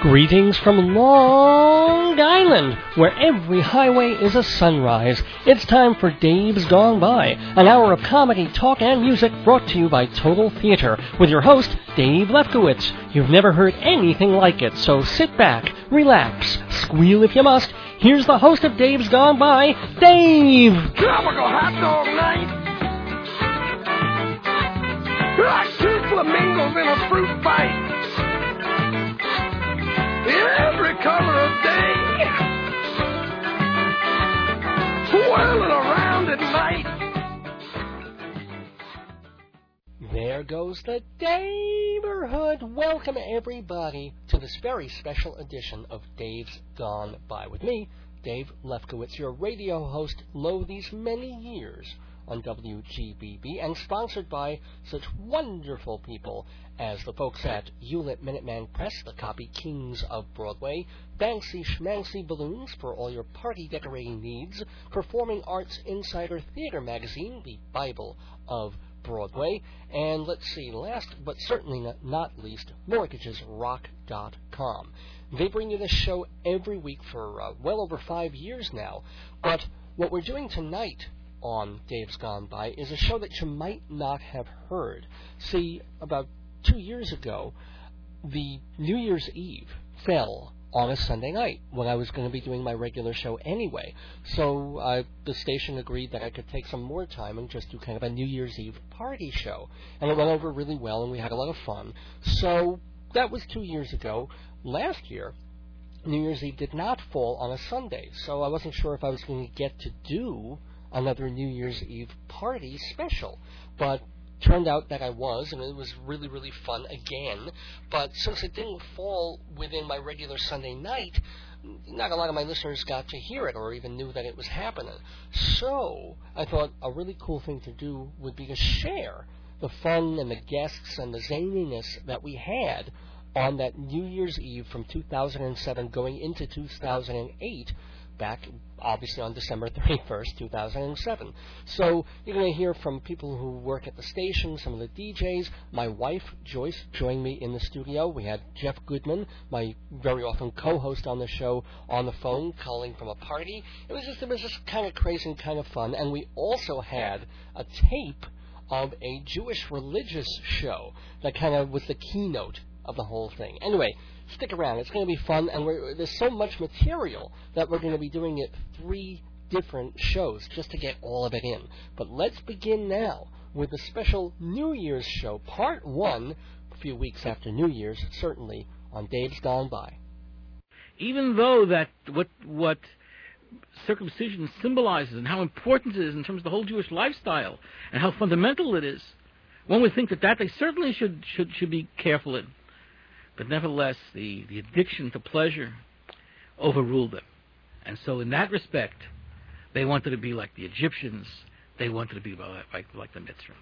Greetings from Long Island, where every highway is a sunrise. It's time for Dave's Gone By, an hour of comedy, talk, and music brought to you by Total Theater, with your host, Dave Lefkowitz. You've never heard anything like it, so sit back, relax, squeal if you must. Here's the host of Dave's Gone By, Dave! Tropical hot dog night! Like two flamingos in a fruit fight! Every color of day, swirling around at night. There goes the neighborhood. Welcome, everybody, to this very special edition of Dave's Gone By with me, Dave Lefkowitz, your radio host, lo these many years on WGBB, and sponsored by such wonderful people as the folks at Hewlett Minuteman Press, the copy kings of Broadway, Banksy Schmancy Balloons for all your party decorating needs, Performing Arts Insider Theater Magazine, the Bible of Broadway, and let's see, last but certainly not least, MortgagesRock.com. They bring you this show every week for well over 5 years now, but what we're doing tonight on Dave's Gone By is a show that you might not have heard. See, about 2 years ago, the New Year's Eve fell on a Sunday night when I was going to be doing my regular show anyway. So the station agreed that I could take some more time and just do kind of a New Year's Eve party show. And it went over really well, and we had a lot of fun. So that was 2 years ago. Last year, New Year's Eve did not fall on a Sunday, so I wasn't sure if I was going to get to do another New Year's Eve party special, but turned out that I was, and it was really, really fun again. But since it didn't fall within my regular Sunday night, not a lot of my listeners got to hear it or even knew that it was happening. So I thought a really cool thing to do would be to share the fun and the guests and the zaniness that we had on that New Year's Eve from 2007 going into 2008, back, obviously, on December 31st, 2007. So you're going to hear from people who work at the station, some of the DJs. My wife, Joyce, joined me in the studio. We had Jeff Goodman, my very often co-host on the show, on the phone, calling from a party. It was just kind of crazy and kind of fun. And we also had a tape of a Jewish religious show that kind of was the keynote of the whole thing. Anyway, stick around. It's going to be fun, and there's so much material that we're going to be doing it 3 different shows just to get all of it in. But let's begin now with the special New Year's show, Part 1, a few weeks after New Year's, certainly, on Dave's Gone By. Even though that what circumcision symbolizes and how important it is in terms of the whole Jewish lifestyle and how fundamental it is, one would think that they certainly should be careful in. But nevertheless, the addiction to pleasure overruled them. And so in that respect, they wanted to be like the Egyptians. They wanted to be like the Mitzrayim.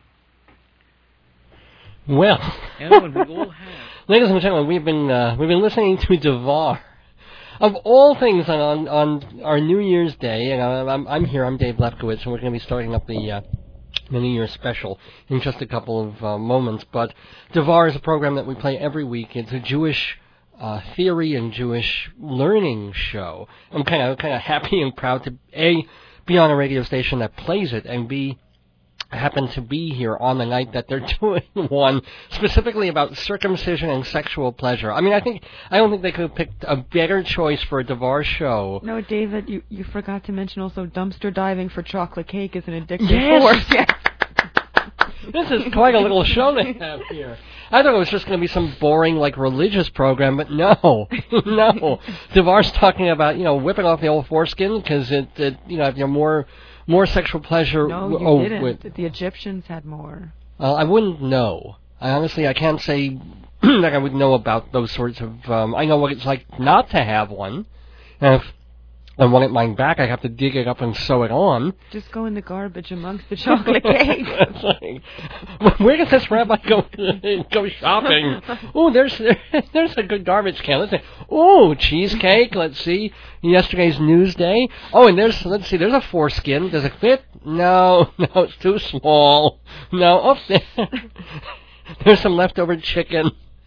Well, and we all have. Ladies and gentlemen, we've been listening to Devar. Of all things on our New Year's Day, and I'm here, I'm Dave Lefkowitz, and we're going to be starting up the New Year's special in just a couple of moments. But Devar is a program that we play every week. It's a Jewish theory and Jewish learning show. I'm kind of happy and proud to A, be on a radio station that plays it, and B, happen to be here on the night that they're doing one specifically about circumcision and sexual pleasure. I mean, I don't think they could have picked a better choice for a Devar show. No, David, you forgot to mention also dumpster diving for chocolate cake is an addictive force. Yes. This is quite a little show they have here. I thought it was just going to be some boring, religious program, but no. Devar's talking about, whipping off the old foreskin because it if you're more sexual pleasure. No, you didn't. The Egyptians had more. I wouldn't know. I can't say that I would know about those sorts of. I know what it's like not to have one. And if I want it mine back, I have to dig it up and sew it on. Just go in the garbage amongst the chocolate cake. Where does this rabbi go shopping? Oh, there's a good garbage can. Let's see. Oh, cheesecake. Let's see. Yesterday's Newsday. Oh, and there's a foreskin. Does it fit? No, it's too small. No, there's some leftover chicken.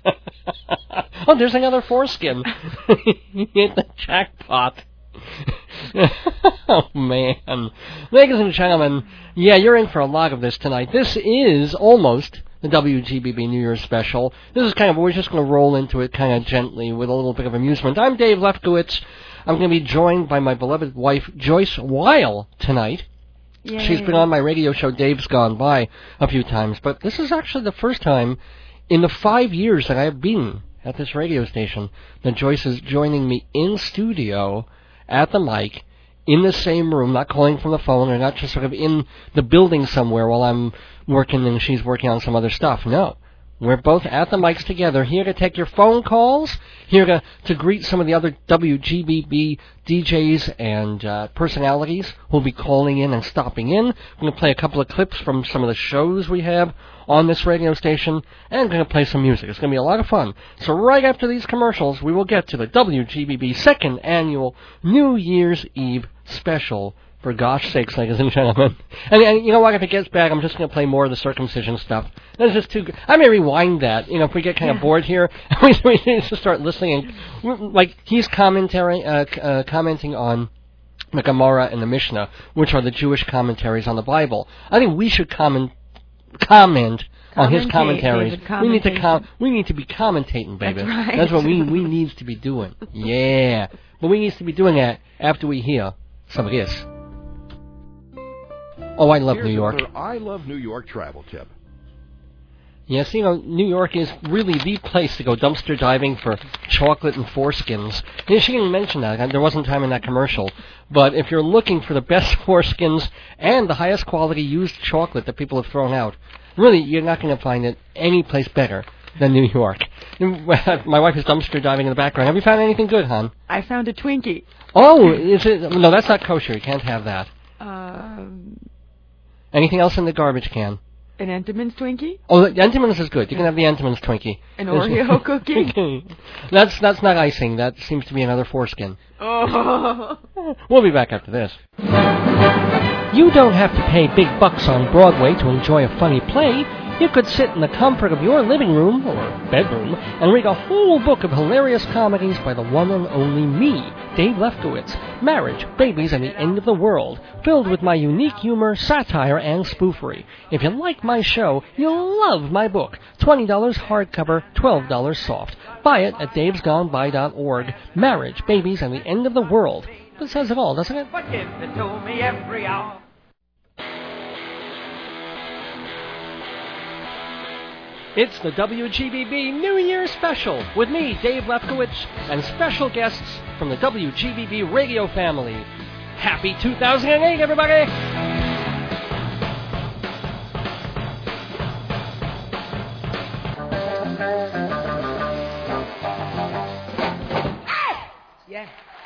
Oh, there's another foreskin. You hit the jackpot. Oh, man. Ladies and gentlemen, yeah, you're in for a lot of this tonight. This is almost the WGBB New Year's special. This is we're just going to roll into it kind of gently with a little bit of amusement. I'm Dave Lefkowitz. I'm going to be joined by my beloved wife, Joyce Weil, tonight. Yay. She's been on my radio show, Dave's Gone By, a few times, but this is actually the first time in the 5 years that I've been at this radio station that Joyce is joining me in studio at the mic, in the same room, not calling from the phone, or not just sort of in the building somewhere while I'm working and she's working on some other stuff. No. We're both at the mics together, here to take your phone calls, here to greet some of the other WGBB DJs and personalities who will be calling in and stopping in. I'm going to play a couple of clips from some of the shows we have on this radio station, and I'm going to play some music. It's going to be a lot of fun. So right after these commercials, we will get to the WGBB second annual New Year's Eve special. For gosh sakes, ladies and gentlemen. And you know what, if it gets bad, I'm just going to play more of the circumcision stuff. That's just too good. I may rewind that. You know, if we get kind of bored here, we need to start listening. Like, he's commenting on the Gemara and the Mishnah, which are the Jewish commentaries on the Bible. I think we should comment on his commentaries. We need to be commentating, baby. That's right. That's what we needs to be doing. Yeah. But we needs to be doing that after we hear some of this. Oh, I love New York. I love New York travel tip. Yes, you know, New York is really the place to go dumpster diving for chocolate and foreskins. And she didn't mention that. There wasn't time in that commercial. But if you're looking for the best foreskins and the highest quality used chocolate that people have thrown out, really, you're not going to find it any place better than New York. My wife is dumpster diving in the background. Have you found anything good, hon? I found a Twinkie. Oh, is it? No, that's not kosher. You can't have that. Anything else in the garbage can? An Entenmann's Twinkie? Oh, the Entenmann's is good. You can have the Entenmann's Twinkie. An Oreo cookie? That's not icing. That seems to be another foreskin. Oh. We'll be back after this. You don't have to pay big bucks on Broadway to enjoy a funny play. You could sit in the comfort of your living room or bedroom and read a whole book of hilarious comedies by the one and only me, Dave Lefkowitz. Marriage, Babies, and the End of the World, filled with my unique humor, satire, and spoofery. If you like my show, you'll love my book. $20 hardcover, $12 soft. Buy it at davesgoneby.org. Marriage, Babies, and the End of the World. That says it all, doesn't it? But give it to me every hour. It's the WGBB New Year Special with me, Dave Lefkowitz, and special guests from the WGBB radio family. Happy 2008, everybody! Yeah.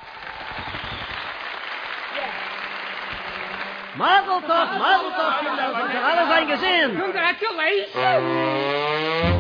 Mazel tov, Kinder, sind Sie alle sein gesehen? Congratulations!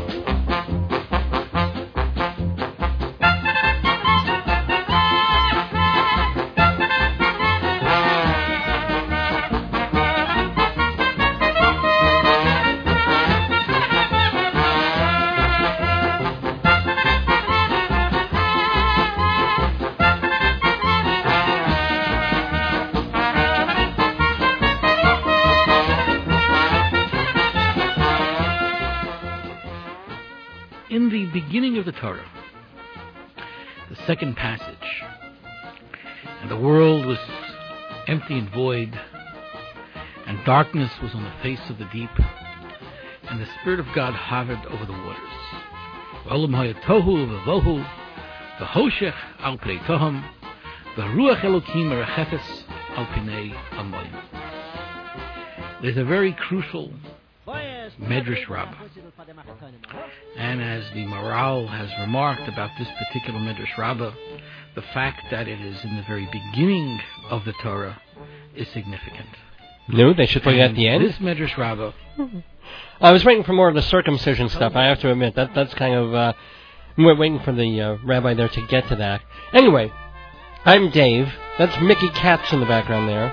In the beginning of the Torah, the second passage, and the world was empty and void, and darkness was on the face of the deep, and the Spirit of God hovered over the waters. V'olam haya tohu v'vohu, v'hoshech al pnei toham, v'ruach Elokim merachefes al pnei hamayim. There's a very crucial Medrash Rabbah. And as the Maral has remarked about this particular Medrash Rabbah, the fact that it is in the very beginning of the Torah is significant. No, they should put it at the end? This Medrash Rabbah... I was waiting for more of the circumcision stuff, I have to admit. That's kind of... we're waiting for the rabbi there to get to that. Anyway, I'm Dave. That's Mickey Katz in the background there.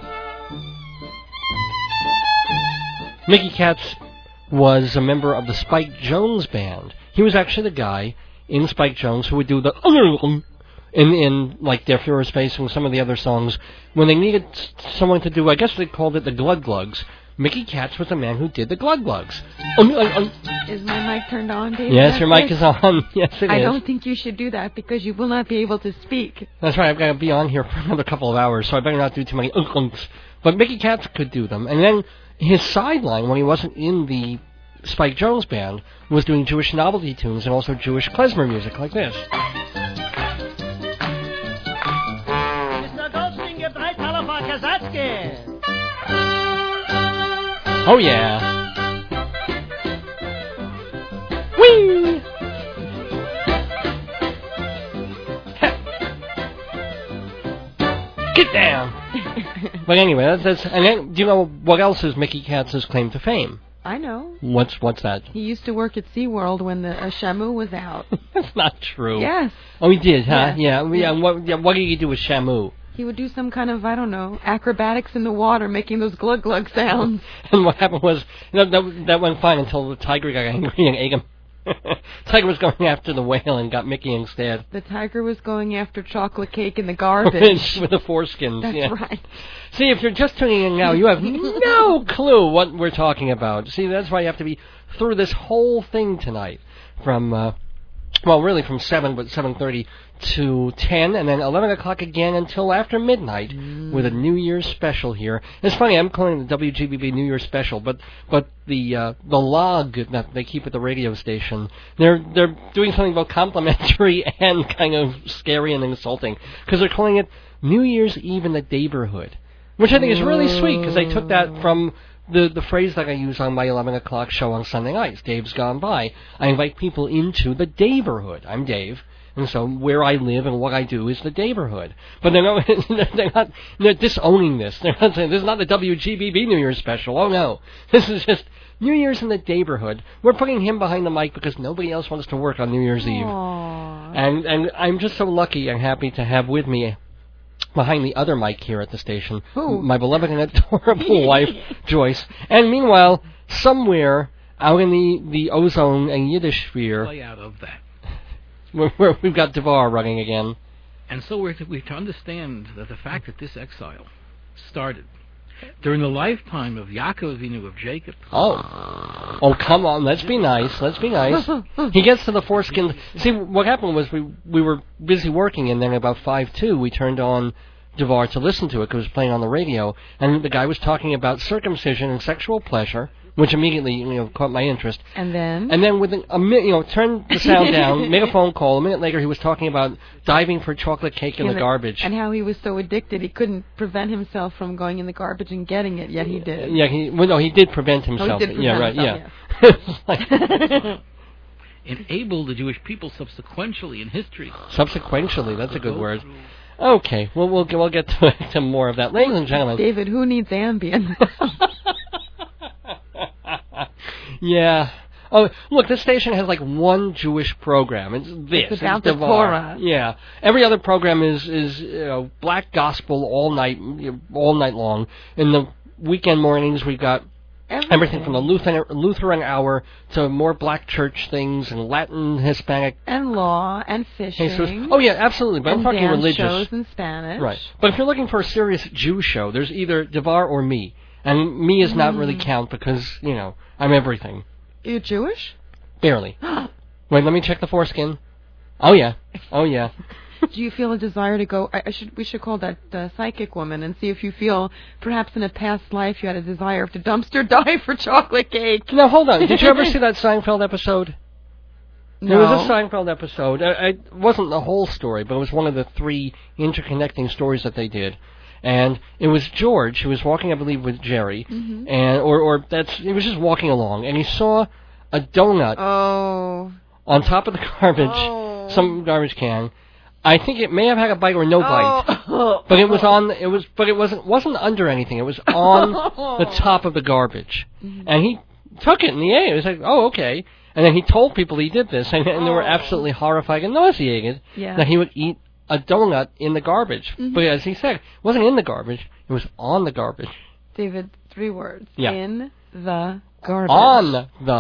Mickey Katz was a member of the Spike Jones Band. He was actually the guy in Spike Jones who would do the in like Der Fuhrer's Space and some of the other songs when they needed someone to do. I guess they called it the Glug Glugs. Mickey Katz was the man who did the Glug Glugs. Is my mic turned on, David? Yes, your mic is on. Yes, it is. I don't think you should do that because you will not be able to speak. That's right. I've got to be on here for another couple of hours, so I better not do too many unks. But Mickey Katz could do them. And then his sideline, when he wasn't in the Spike Jones band, was doing Jewish novelty tunes and also Jewish klezmer music like this. Mr. Goldstein gibt drei Taler für Kasatzke. Oh, yeah. Whee! Get down! But anyway, that's and then, do you know what else is Mickey Katz's claim to fame? I know. What's that? He used to work at SeaWorld when the Shamu was out. That's not true. Yes. Oh, he did, huh? Yes. Yeah. What did he do with Shamu? He would do some kind of, I don't know, acrobatics in the water, making those glug glug sounds. And what happened was, that went fine until the tiger got angry and ate him. Tiger was going after the whale and got Mickey instead. The tiger was going after chocolate cake in the garbage. With the foreskins. That's right. See, if you're just tuning in now, you have no clue what we're talking about. See, that's why you have to be through this whole thing tonight. From, really from 7:30 to 10, and then 11 o'clock again until after midnight with a New Year's special here. It's funny, I'm calling it the WGBB New Year's special, but the log that they keep at the radio station, they're doing something both complimentary and kind of scary and insulting, because they're calling it New Year's Eve in the Neighborhood, which I think is really sweet, because they took that from the phrase that I use on my 11 o'clock show on Sunday nights, Dave's Gone By. I invite people into the Daverhood. I'm Dave, and so where I live and what I do is the Daverhood. But they're disowning this. They're not saying, this is not the WGBB New Year's special. Oh, no. This is just New Year's in the Daverhood. We're putting him behind the mic because nobody else wants to work on New Year's Eve. And I'm just so lucky and happy to have with me behind the other mic here at the station, my beloved and adorable wife, Joyce. And meanwhile, somewhere out in the ozone and Yiddish sphere, Play out of that. where we've got Devar running again. And so we're to understand that the fact that this exile started during the lifetime of Yaakov Avinu, of Jacob. Oh, come on, let's be nice. He gets to the foreskin. See, what happened was we were busy working, and then about 5:02 we turned on Devar to listen to it because it was playing on the radio, and the guy was talking about circumcision and sexual pleasure, which immediately caught my interest. And then within a minute, turned the sound down, made a phone call. A minute later, he was talking about diving for chocolate cake in the garbage. And how he was so addicted he couldn't prevent himself from going in the garbage and getting it, yet he did. Yeah, he did prevent himself. He did prevent himself, yeah. Enabled the Jewish people subsequently in history. Subsequently, that's a good word. Okay, well, we'll get to more of that. Ladies and gentlemen. David, who needs Ambien? Yeah. Oh, look, this station has like one Jewish program. It's this. It's about the Torah. Yeah. Every other program is black gospel all night long. In the weekend mornings, we've got everything from the Lutheran hour to more black church things and Latin, Hispanic. And law and fishing. Jesus. Oh, yeah, absolutely. But I'm talking dance religious. shows in Spanish. Right. But if you're looking for a serious Jew show, there's either Devar or me. And me does not really count because, I'm everything. You're Jewish? Barely. Wait, let me check the foreskin. Oh, yeah. Do you feel a desire to go? We should call that psychic woman and see if you feel perhaps in a past life you had a desire to dumpster dive for chocolate cake. No, hold on. Did you ever see that Seinfeld episode? No. There was a Seinfeld episode. It wasn't the whole story, but it was one of the 3 interconnecting stories that they did. And it was George who was walking, I believe, with Jerry, and he was just walking along, and he saw a donut on top of the garbage, some garbage can. I think it may have had a bite or no bite, but it was but it wasn't under anything. It was on the top of the garbage, and he took it and he ate it. It was like, oh, okay. And then he told people he did this, and they were absolutely horrified and nauseated that he would eat a donut in the garbage. But as he said, it wasn't in the garbage, it was on the garbage. David, 3 words. Yeah. In the garbage. On the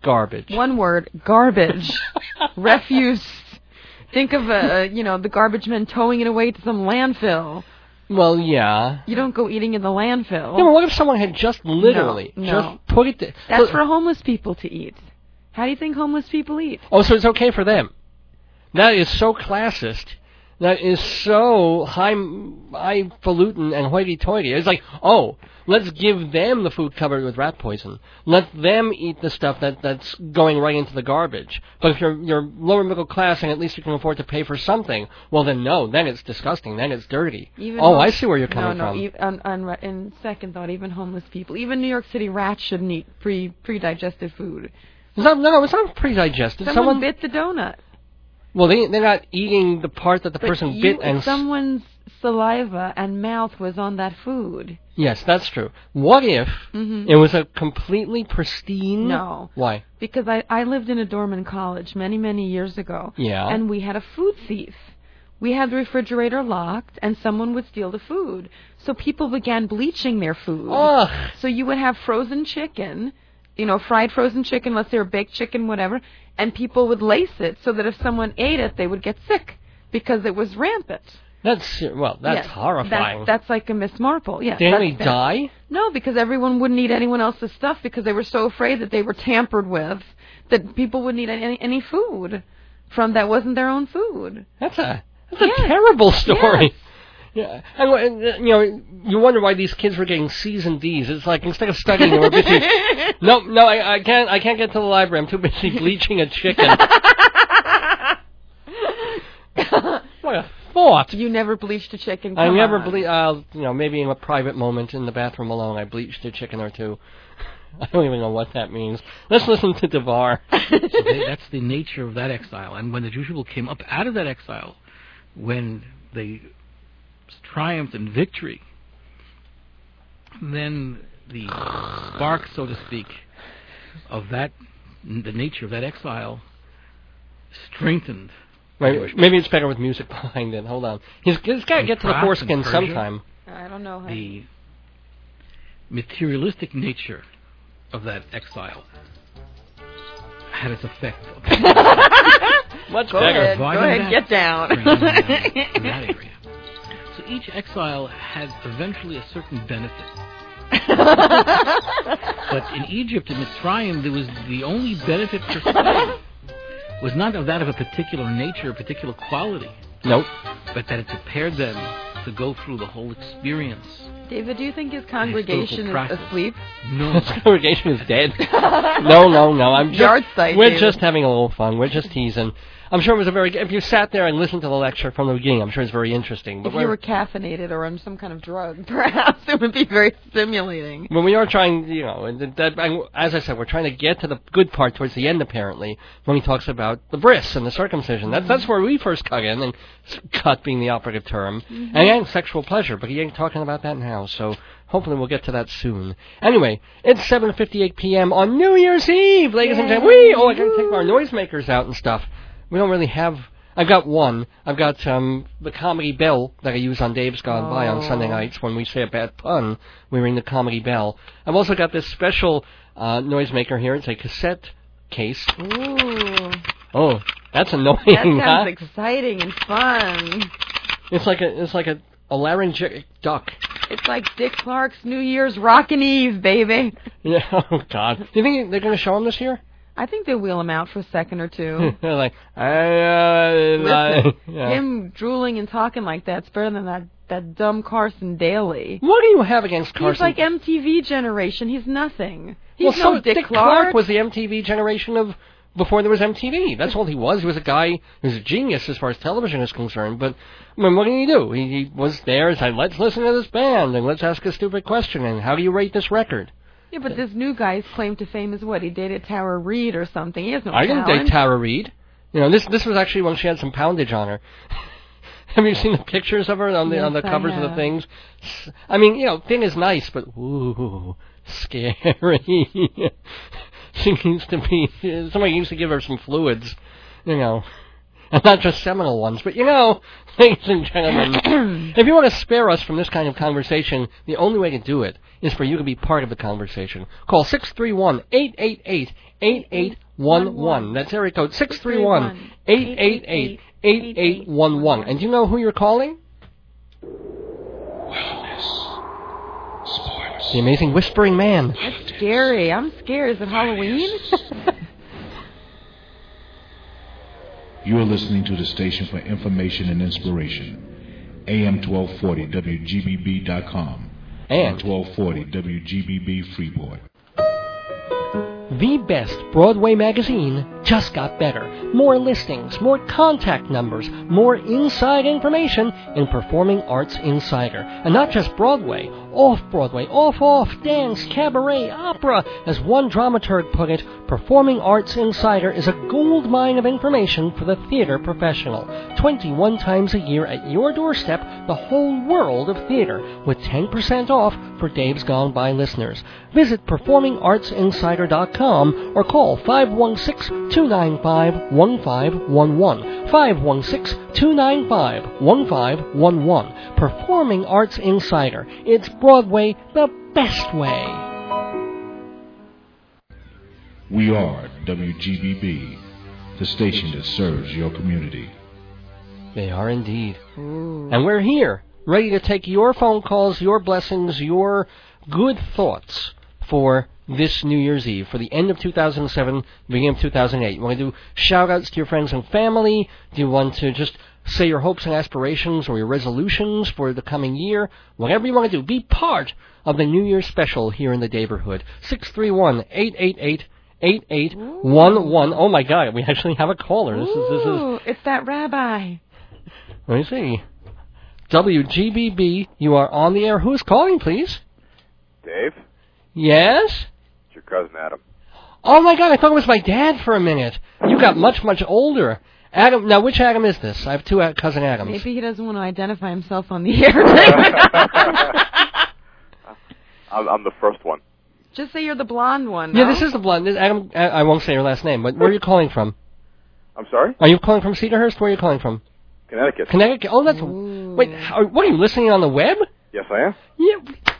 Garbage. One word, garbage. Refuse. Think of, the garbage men towing it away to some landfill. Well, yeah. You don't go eating in the landfill. Yeah, but what if someone had just literally No. just put it there? That's for homeless people to eat. How do you think homeless people eat? Oh, so it's okay for them. That is so classist. That is so highfalutin and hoity-toity. It's like, oh, let's give them the food covered with rat poison. Let them eat the stuff that's going right into the garbage. But if you're lower middle class and at least you can afford to pay for something, well then no, then it's disgusting, then it's dirty. I see where you're coming from. In second thought, even homeless people, even New York City rats shouldn't eat pre-digested food. No, it's not pre-digested. Someone bit the donut. Well, they're not eating the part that the person bit and... someone's saliva and mouth was on that food. Yes, that's true. What if it was a completely pristine... No. Why? Because I lived in a dorm in college many, many years ago. Yeah. And we had a food thief. We had the refrigerator locked, and someone would steal the food. So people began bleaching their food. Ugh. So you would have frozen chicken, fried frozen chicken, let's say, or baked chicken, whatever, and people would lace it so that if someone ate it, they would get sick because it was rampant. That's horrifying. That's like a Miss Marple. Yes. Did anybody die? No, because everyone wouldn't eat anyone else's stuff because they were so afraid that they were tampered with that people wouldn't eat any food from that wasn't their own food. That's a terrible story. Yes. Yeah, and you wonder why these kids were getting C's and D's. It's like instead of studying, they were busy. No, I can't get to the library. I'm too busy bleaching a chicken. What a thought! You never bleached a chicken. I never bleached. Maybe in a private moment in the bathroom alone, I bleached a chicken or two. I don't even know what that means. Let's listen to Devar. That's the nature of that exile. And when the Jewish people came up out of that exile, when they triumphed in victory, then the spark, so to speak, of the nature of that exile strengthened. Maybe it's better with music behind it. Hold on. He's got to get to the foreskin sometime. I don't know. The materialistic nature of that exile had its effect. Much Go better. ahead. Go ahead, get down. In that area. So each exile had eventually a certain benefit. But in Egypt, in Mitzrayim, there was the only benefit per se was not of that of a particular nature, a particular quality. Nope. But that it prepared them to go through the whole experience. David, do you think his congregation is asleep? No. His congregation is dead. No. We're just having a little fun. We're just teasing. I'm sure it was if you sat there and listened to the lecture from the beginning, I'm sure it's very interesting. But if you were caffeinated or on some kind of drug, perhaps it would be very stimulating. When we are trying, as I said, we're trying to get to the good part towards the end, apparently, when he talks about the bris and the circumcision. That's where we first cut in, and cut being the operative term, and sexual pleasure, but he ain't talking about that now, so hopefully we'll get to that soon. Anyway, it's 7:58 p.m. on New Year's Eve, ladies and gentlemen. I gotta take our noisemakers out and stuff. We don't really have... I've got one. I've got the comedy bell that I use on Dave's Gone By on Sunday nights. When we say a bad pun, we ring the comedy bell. I've also got this special noisemaker here. It's a cassette case. Ooh. Oh, that's annoying. That sounds exciting and fun. It's like a laryngeal duck. It's like Dick Clark's New Year's Rockin' Eve, baby. Yeah. Oh God. Do you think they're going to show him this year? I think they'll wheel him out for a second or two. They're like, Listen, him drooling and talking like that's better than that dumb Carson Daly. What do you have against Carson? He's like MTV generation. He's nothing. He's no Dick Clark was the MTV generation of before there was MTV. That's all he was. He was a guy who was a genius as far as television is concerned. But I mean, what can he do? He was there and said, let's listen to this band and let's ask a stupid question and how do you rate this record? Yeah, but this new guy's claim to fame is what? He dated Tara Reid or something. He has no talent. I didn't date Tara Reid. This was actually when she had some poundage on her. Have you seen the pictures of her on the covers of the things? I mean, thing is nice, but ooh, scary. She needs to be... Somebody needs to give her some fluids, and not just seminal ones, but ladies and gentlemen, if you want to spare us from this kind of conversation, the only way to do it is for you to be part of the conversation. Call 631-888-8811. That's area code 631-888-8811. And do you know who you're calling? Wellness. Sports. The amazing Whispering Man. That's scary. I'm scared. Is it Halloween? You are listening to the station for information and inspiration. AM 1240 WGBB.com And 1240 WGBB Freeport. The best Broadway magazine just got better. More listings, more contact numbers, more inside information in Performing Arts Insider. And not just Broadway, off-Broadway, off, dance, cabaret, opera. As one dramaturg put it, Performing Arts Insider is a gold mine of information for the theater professional. 21 times a year at your doorstep, the whole world of theater, with 10% off for Dave's Gone By listeners. Visit performingartsinsider.com or call 516-295-1511. 516-295-1511. Performing Arts Insider. It's Broadway the best way. We are WGBB, the station that serves your community. They are indeed. And we're here, ready to take your phone calls, your blessings, your good thoughts for this New Year's Eve, for the end of 2007, beginning of 2008. You want to do shout-outs to your friends and family? Do you want to just say your hopes and aspirations or your resolutions for the coming year? Whatever you want to do, be part of the New Year's special here in the Neighborhood. 631-888-8811. Oh, my God, we actually have a caller. This is it's that rabbi. Let me see. WGBB, you are on the air. Who's calling, please? Dave? Yes? It's your cousin Adam. Oh, my God, I thought it was my dad for a minute. You got much, much older. Adam, now which Adam is this? I have two cousin Adams. Maybe he doesn't want to identify himself on the air. I'm the first one. Just say you're the blonde one. Yeah, no? this is the blonde. Adam, I won't say your last name, but where are you calling from? I'm sorry? Are you calling from Cedarhurst? Where are you calling from? Connecticut. Connecticut? Oh, that's... Ooh. Wait, what, are you listening on the web? Yes, I am. Yeah.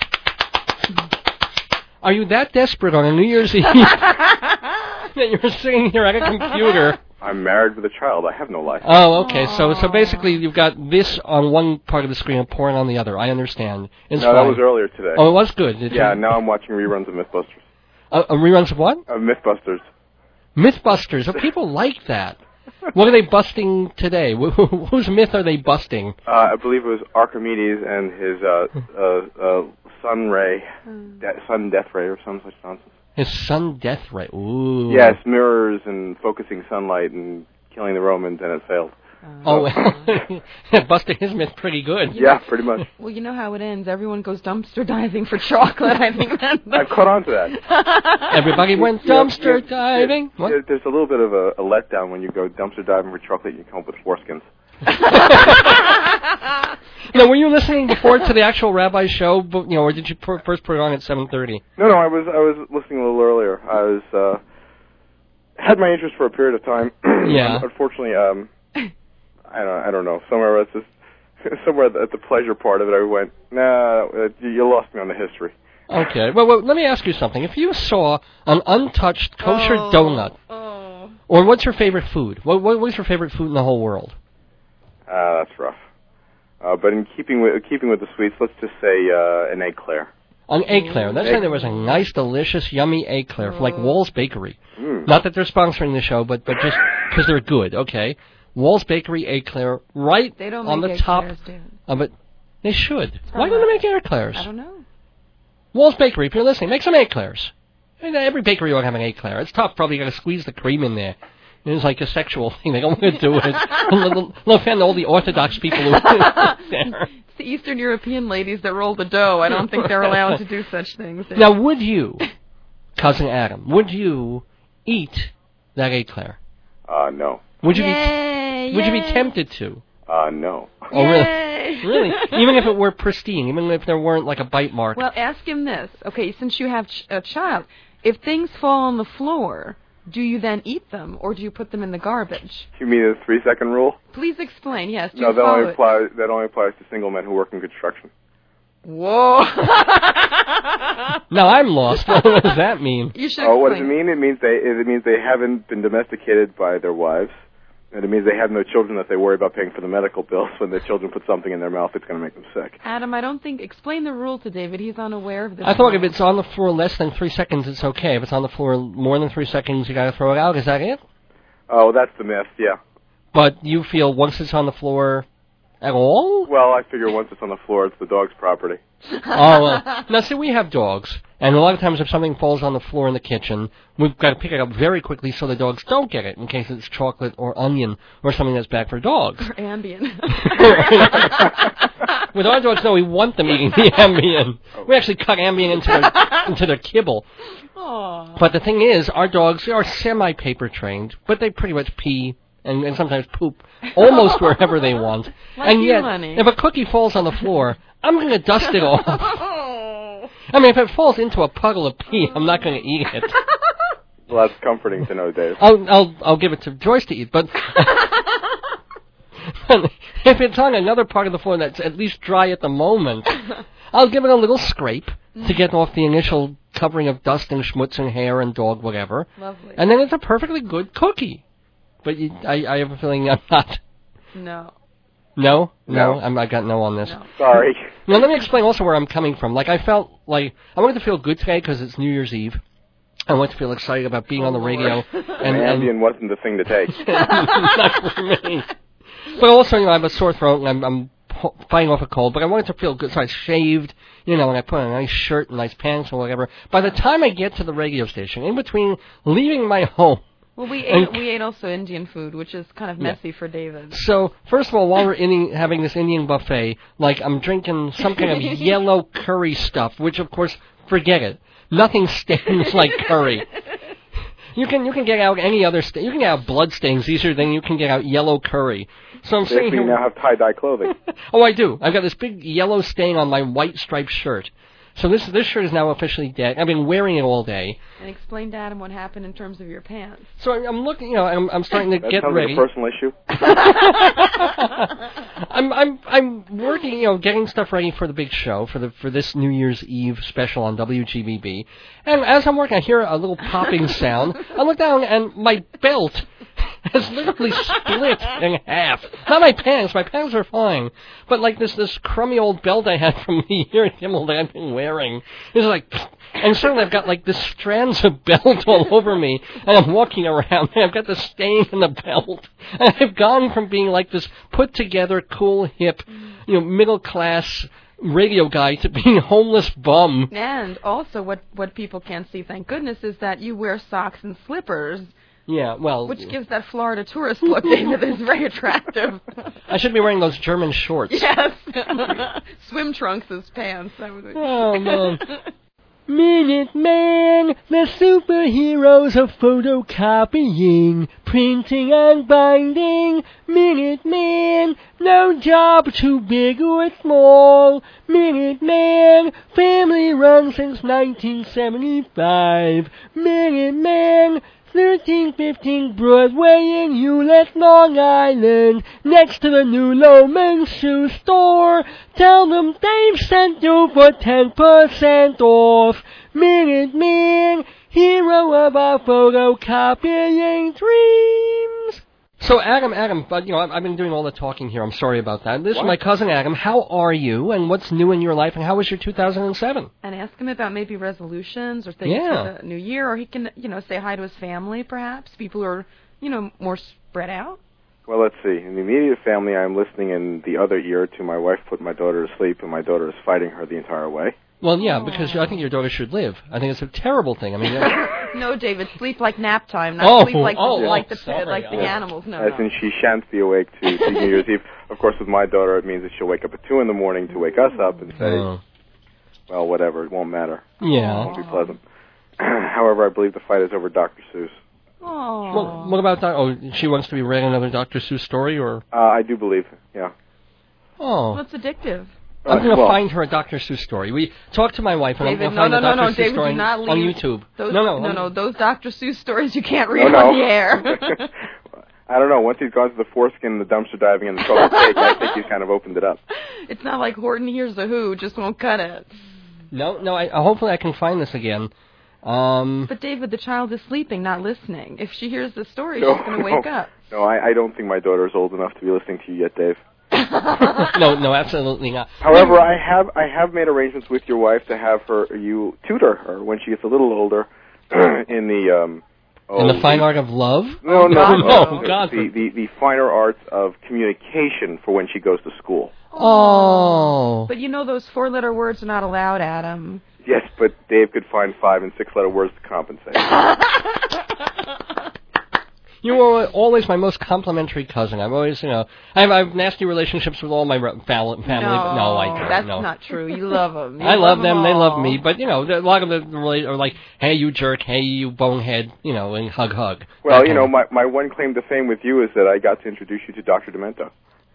Are you that desperate on a New Year's Eve that you're sitting here at a computer? I'm married with a child. I have no life. Oh, okay. So basically you've got this on one part of the screen and porn on the other. I understand. It's No, fine. that was earlier today. Oh, it was good. Yeah, now I'm watching reruns of Mythbusters. Reruns of what? Mythbusters. Mythbusters. Oh, people like that. What are they busting today? Whose myth are they busting? I believe it was Archimedes and his sun death ray or some such nonsense. His sun death ray. Ooh. Yes, mirrors and focusing sunlight and killing the Romans, and it failed. Oh, busting his myth pretty good. Yeah, pretty much. Well, you know how it ends. Everyone goes dumpster diving for chocolate. I think that's I caught on to that. Everybody went dumpster diving. What? There's a little bit of a letdown when you go dumpster diving for chocolate and you come up with foreskins. Now, were you listening before to the actual rabbi show, or did you first put it on at 7:30? No, I was listening a little earlier. I was had my interest for a period of time. Yeah. Unfortunately, I don't know. Somewhere at the pleasure part of it, I went, nah, you lost me on the history. Okay. Well, let me ask you something. If you saw an untouched kosher donut, or what's your favorite food? What's your favorite food in the whole world? That's rough. But in keeping with the sweets, let's just say an eclair. An eclair. That's why there was a nice, delicious, yummy eclair from like Wall's Bakery. Not that they're sponsoring the show, but just because they're good. Okay. Wall's Bakery eclair, right they don't on make the top. But they should. Why don't they make eclairs? I don't know. Wall's Bakery, if you're listening, make some eclairs. Every bakery ought to have an eclair. It's tough. Probably got to squeeze the cream in there. It's like a sexual thing. They don't want to do it. They'll offend all the Orthodox people who there. It's the Eastern European ladies that roll the dough. I don't think they're allowed to do such things. Now, would you, Cousin Adam, would you eat that eclair? No. Would you Would you be tempted to? No. Oh, really? Really? Even if it were pristine, even if there weren't like a bite mark? Well, ask him this. Okay, since you have a child, if things fall on the floor, do you then eat them, or do you put them in the garbage? You mean the 3-second rule? Please explain, yes. No, that only applies to single men who work in construction. Whoa. Now I'm lost. What does that mean? You should. Oh, what does it explain. mean? It means they haven't been domesticated by their wives, and it means they have no children that they worry about paying for the medical bills. When their children put something in their mouth, it's going to make them sick. Adam, I don't think. Explain the rule to David. He's unaware of this. I thought rule. if it's on the floor less than 3 seconds, it's okay. If it's on the floor more than 3 seconds, you got to throw it out. Is that it? Oh, that's the myth. Yeah. But you feel once it's on the floor at all? Well, I figure once it's on the floor, it's the dog's property. Now, see, we have dogs, and a lot of times if something falls on the floor in the kitchen, we've got to pick it up very quickly so the dogs don't get it, in case it's chocolate or onion or something that's bad for dogs. Or Ambien. With our dogs, no, we want them eating the Ambien. We actually cut Ambien into their kibble. Aww. But the thing is, our dogs are semi-paper trained, but they pretty much pee and sometimes poop almost wherever they want. Like and you, yet, honey. if a cookie falls on the floor, I'm going to dust it off. I mean, if it falls into a puddle of pee, I'm not going to eat it. Well, that's comforting to know, Dave. I'll give it to Joyce to eat, but if it's on another part of the floor that's at least dry at the moment, I'll give it a little scrape to get off the initial covering of dust and schmutz and hair and dog whatever. Lovely. And then it's a perfectly good cookie. But I have a feeling I'm not. No. No? No. I got no on this. No. Sorry. Now, let me explain also where I'm coming from. Like, I felt like I wanted to feel good today because it's New Year's Eve. I wanted to feel excited about being on the radio. And Ambien wasn't the thing to take. Not for me. But also, I have a sore throat and I'm fighting off a cold, but I wanted to feel good, so I shaved, and I put on a nice shirt and nice pants or whatever. By the time I get to the radio station, in between leaving my home, Well, we ate also Indian food, which is kind of messy for David. So, first of all, while we're having this Indian buffet, like, I'm drinking some kind of yellow curry stuff, which, of course, forget it. Nothing stains like curry. You can get out any other you can get out blood stains easier than you can get out yellow curry. So I'm sitting here. You now have tie-dye clothing. Oh, I do. I've got this big yellow stain on my white striped shirt. So this shirt is now officially dead. I've been wearing it all day. And explain to Adam what happened in terms of your pants. So I'm looking, I'm starting to that get sounds ready. Like a personal issue. I'm working, getting stuff ready for the big show for this New Year's Eve special on WGBB. And as I'm working, I hear a little popping sound. I look down and my belt has literally split in half. Not my pants. My pants are fine. But like this crummy old belt I had from the year at Kimmel that I've been wearing is like, and suddenly I've got like this strands of belt all over me, and I'm walking around and I've got the stain in the belt. And I've gone from being like this put together, cool, hip, middle class radio guy to being a homeless bum. And also what people can't see, thank goodness, is that you wear socks and slippers. Yeah, well... Which gives that Florida tourist look, David, is very attractive. I should be wearing those German shorts. Yes. Swim trunks as pants. That would be... Oh, man. Minuteman, the superheroes of photocopying, printing and binding. Minuteman, no job too big or small. Minuteman, family run since 1975. Minuteman, 1315 Broadway in Hewlett, Long Island, next to the new Loman Shoe Store. Tell them Dave sent you for 10% off. Minuteman, hero of our photocopying dreams. So, Adam, but I've been doing all the talking here. I'm sorry about that. This is my cousin Adam. How are you, and what's new in your life, and how was your 2007? And ask him about maybe resolutions or things for the new year, or he can, say hi to his family, perhaps. People who are, more spread out. Well, let's see. In the immediate family, I'm listening in the other ear to my wife put my daughter to sleep, and my daughter is fighting her the entire way. Well, yeah, because I think your daughter should live. I think it's a terrible thing. I mean, no, David, sleep like nap time, not sleep like the animals. No, As in, she shan't be awake to New Year's Eve. Of course, with my daughter, it means that she'll wake up at 2 in the morning to wake us up and say, well, whatever, it won't matter. Yeah. It won't be pleasant. However, I believe the fight is over Dr. Seuss. Oh. Well, what about that? Oh, she wants to be read another Dr. Seuss story, or? I do believe, yeah. Oh. Well, it's addictive. I'm going to find her a Dr. Seuss story. We talked to my wife, and David, I'm going to find a Dr. Seuss David, story do not leave on YouTube. No, those Dr. Seuss stories you can't read no. on the air. I don't know. Once he's gone to the foreskin, the dumpster diving, and the chocolate cake, I think he's kind of opened it up. It's not like Horton Hears the Who, just won't cut it. No. Hopefully I can find this again. But David, the child is sleeping, not listening. If she hears the story, she's going to wake up. No, I don't think my daughter is old enough to be listening to you yet, Dave. No, absolutely not. However, I have made arrangements with your wife to have you tutor her when she gets a little older in the in the fine art of love? No, God. The finer arts of communication for when she goes to school. Oh. But you know those 4-letter words are not allowed, Adam. Yes, but Dave could find 5- and 6-letter words to compensate. You were always my most complimentary cousin. I've always, I have nasty relationships with all my family. But no, I don't. That's not true. You love them. I love them. They love me. But, a lot of them are like, hey, you jerk. Hey, you bonehead. And hug. Well, my one claim to fame with you is that I got to introduce you to Dr. Demento.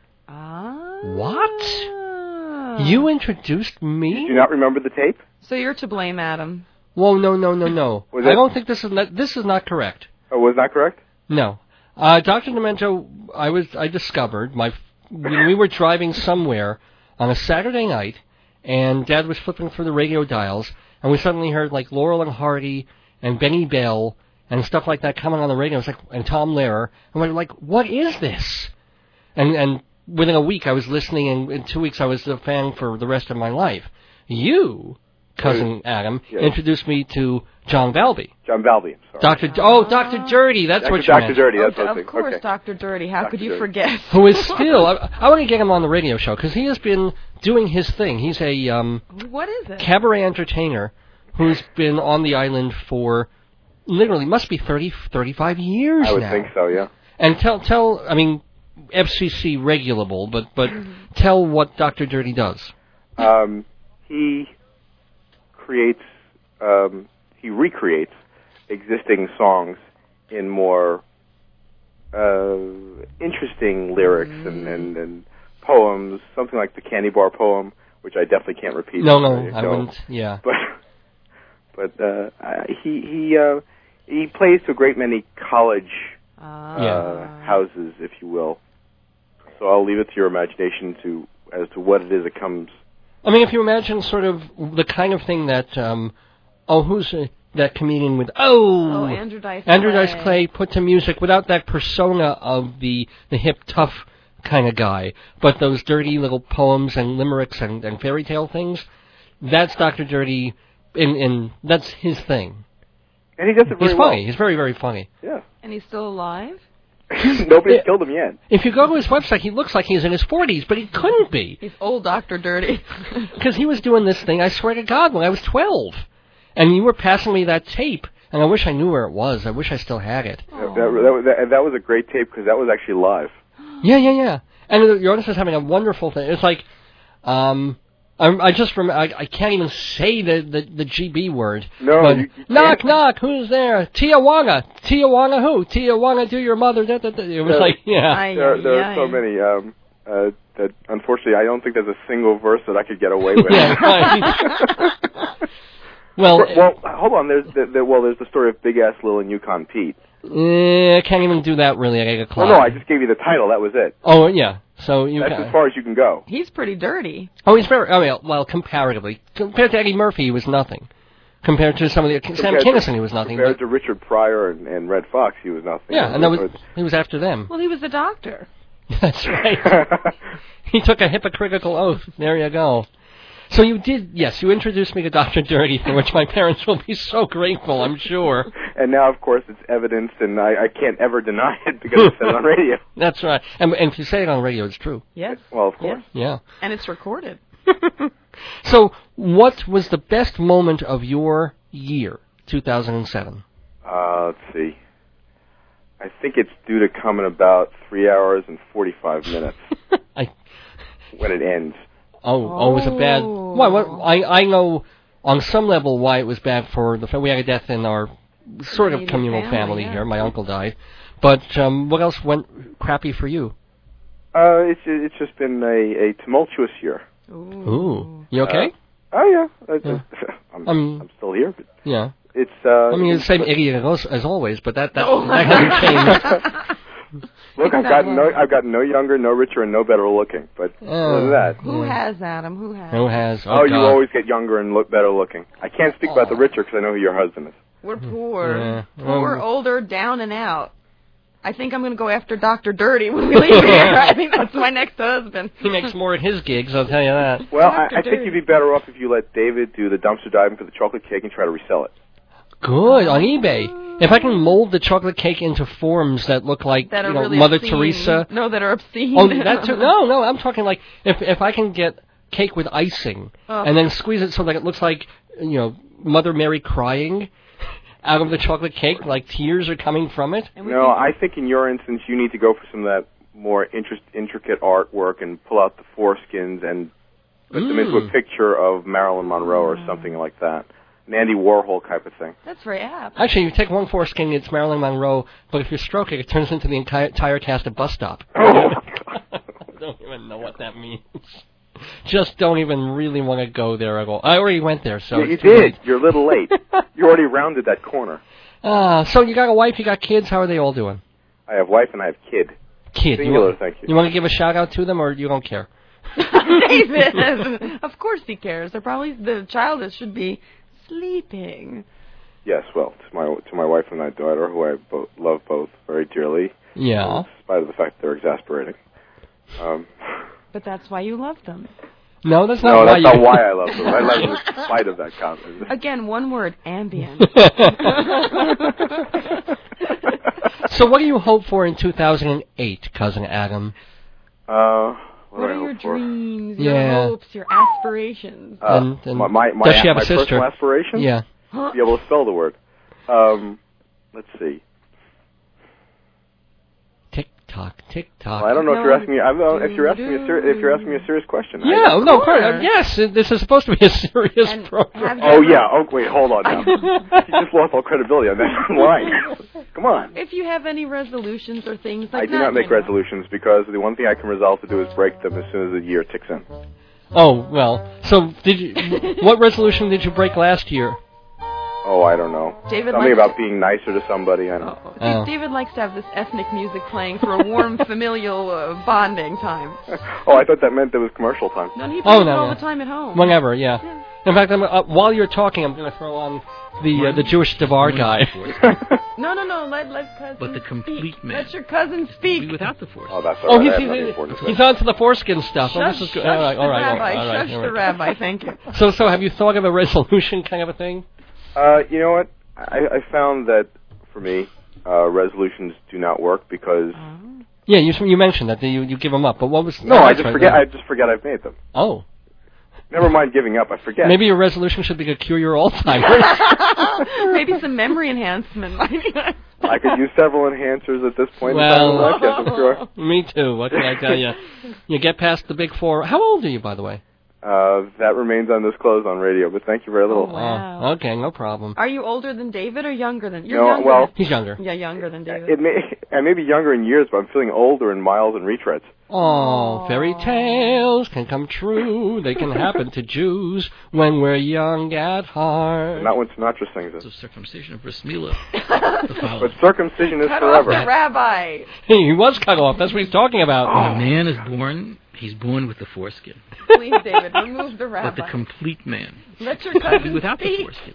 What? You introduced me? Do you not remember the tape? So you're to blame, Adam. Well, no. I don't think this is not correct. Oh, was not correct? No. Dr. Demento, I discovered, when we were driving somewhere on a Saturday night, and Dad was flipping through the radio dials, and we suddenly heard, like, Laurel and Hardy and Benny Bell and stuff like that coming on the radio. It was like, and Tom Lehrer. And we were like, what is this? And within a week, I was listening, and in 2 weeks, I was a fan for the rest of my life. You, Cousin Adam, introduced me to John Valby. John Valby, sorry. Dr. Dirty, that's what you meant. Dr. Dirty, that's what I was Of course, okay. Dr. Dirty. How could you forget? Who is still, I want to get him on the radio show, because he has been doing his thing. He's a what is it? Cabaret entertainer who's been on the island for literally, must be 30, 35 years now. I would think so, yeah. And tell FCC regulable, but tell what Dr. Dirty does. He recreates existing songs in more interesting lyrics and poems, something like the Candy Bar poem, which I definitely can't repeat. No, I wouldn't. Yeah. But he plays to a great many college houses, if you will. So I'll leave it to your imagination as to what it is that comes. I mean, if you imagine sort of the kind of thing that, who's that comedian with, Andrew Dice Clay. Andrew Dice Clay put to music without that persona of the hip, tough kind of guy, but those dirty little poems and limericks and fairy tale things, that's Dr. Dirty, that's his thing. And he does it very well. He's funny. He's very, very funny. Yeah. And he's still alive? Nobody's killed him yet. If you go to his website, he looks like he's in his 40s, but he couldn't be. He's old Dr. Dirty. Because he was doing this thing, I swear to God, when I was 12. And you were passing me that tape, and I wish I knew where it was. I wish I still had it. That was a great tape, because that was actually live. Yeah. And Jonas is having a wonderful thing. It's like, I just remember, I can't even say the GB word. No, but you knock, who's there? Tijuana who? Tijuana do your mother. It was like, yeah. There are so many, that unfortunately I don't think there's a single verse that I could get away with. Yeah, right. well, hold on, there's the story of Big Ass Lil and Yukon Pete. I can't even do that really. I got a clock. No, I just gave you the title, that was it. Oh, yeah. So that's as far as you can go. He's pretty dirty. Oh, he's very. Well, comparatively, compared to Eddie Murphy, he was nothing. Compared to some of the Sam Kinison, he was nothing. Compared to Richard Pryor and Red Fox, he was nothing. Yeah, and he was after them. Well, he was a doctor. That's right. He took a hypocritical oath. There you go. So you did, yes, you introduced me to Dr. Dirty, for which my parents will be so grateful, I'm sure. And now, of course, it's evidenced, and I can't ever deny it because it's said on radio. That's right. And if you say it on radio, it's true. Yes. Well, of course. Yeah. And it's recorded. So, what was the best moment of your year, 2007? Let's see. I think it's due to come in about 3 hours and 45 minutes when it ends. Oh, was it bad? Well, I know on some level why it was bad for the we had a death in our sort of communal family here. My uncle died. But what else went crappy for you? It's just been a tumultuous year. Ooh. You okay? Yeah. I'm still here. But yeah. It's. I mean, you're the same idiot as always, but that hasn't changed. Look, I've gotten no younger, no richer, and no better looking. But other than that, Who has, Adam? Who has? Who has? Oh, you God. always get younger and look better looking. I can't speak about the richer because I know who your husband is. We're poor. Yeah. Poor, older, down and out. I think I'm going to go after Dr. Dirty when we leave here. I think that's my next husband. He makes more at his gigs, I'll tell you that. Well, I think you'd be better off if you let David do the dumpster diving for the chocolate cake and try to resell it. Good, on eBay. If I can mold the chocolate cake into forms that look like That are really Mother obscene. Teresa. No, that are obscene. Oh, that's no. I'm talking like if I can get cake with icing and then squeeze it so that it looks like Mother Mary crying out of the chocolate cake, like tears are coming from it. No, I think in your instance you need to go for some of that more intricate artwork and pull out the foreskins and put them into a picture of Marilyn Monroe or something like that. An Andy Warhol type of thing. That's very apt. Actually, you take one foreskin, it's Marilyn Monroe, but if you stroke it, it turns into the entire cast of Bus Stop. Oh, I don't even know what that means. Just don't even really want to go there at all. I already went there, so... Yeah, you did. You're a little late. You already rounded that corner. So you got a wife, you got kids, how are they all doing? I have wife and I have kid. Kid. Singular, thank you. You want to give a shout-out to them, or you don't care? David, of course he cares. The child should be sleeping. Yes, well, to my wife and my daughter, who I love both very dearly. Yeah. In spite of the fact that they're exasperating. But that's why you love them. No, that's not no, why that's not why I love them. I love them in spite of that comment. Again, one word, ambient. So what do you hope for in 2008, Cousin Adam? What are your dreams, Yeah. your hopes, your aspirations? And my does she have a sister? personal aspiration? Yeah. Be able to spell the word. Let's see. Tick tock, tick tock. Well, I don't know if you're asking me. I don't know if you're asking me a serious question. Yeah, yes. This is supposed to be a serious program. Oh yeah. Oh wait, hold on now. You just lost all credibility on that line. Come on. If you have any resolutions or things like I do not make resolutions because the one thing I can resolve to do is break them as soon as the year ticks in. Oh well. So what resolution did you break last year? Oh, I don't know. Something about being nicer to somebody. I don't know. David likes to have this ethnic music playing for a warm familial bonding time. Oh, I thought that meant there was commercial time. No, he plays it all the time at home. Whenever, yeah. In fact, while you're talking, I'm going to throw on the Jewish Devar guy. No, let cousin But the complete speak. man. Let your cousin speak. Without the force. Oh, that's all right. He's on to the foreskin stuff. Shush, All right. Shush the rabbi, thank you. So have you thought of a resolution kind of a thing? You know what? I found that for me, resolutions do not work because. Yeah, you mentioned that you give them up, but what was? No, I just forget. I just forget I've made them. Oh. Never mind giving up. I forget. Maybe your resolution should be to cure your Alzheimer's. Maybe some memory enhancement. I could use several enhancers at this point. Well, yes, I'm sure. Me too. What can I tell you? You get past the big four. How old are you, by the way? That remains undisclosed on radio, but thank you very little. Oh, wow. Okay, no problem. Are you older than David or younger than? He's younger. Yeah, younger than David. I may be younger in years, but I'm feeling older in miles and retreads. Oh, fairy tales can come true. They can happen to Jews when we're young at heart. And not when Sinatra sings it. The circumcision of Bris Milah. But circumcision is cut forever. Off the rabbi. He was cut off. That's what he's talking about. When a man is born, he's born with the foreskin. Please, David, remove the rabbi. But the complete man. Let your cousin without speak. the foreskin.